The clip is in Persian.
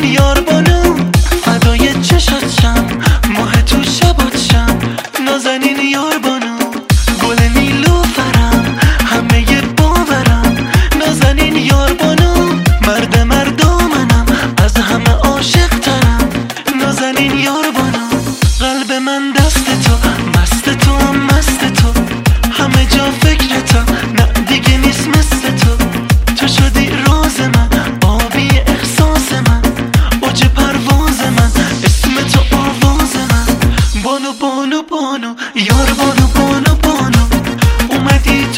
یار بانو، فدای چشات شم، ماه تو شبات شم، نازنین یار بانو، گل نیلوفرم، همه باورم، نازنین یار بانو، مرد مردامنم، از همه عاشق ترم، نازنین یار بانو. قلب من دست تو، مست تو هم مست تو، همه جا فکر تو، نه دیگه نیست مثل تو شدی راز من، آبی احساس من، اوج پرواز من، اسم تو آواز من، بانو بانو بانو، یار بانو بانو بانو، اومدی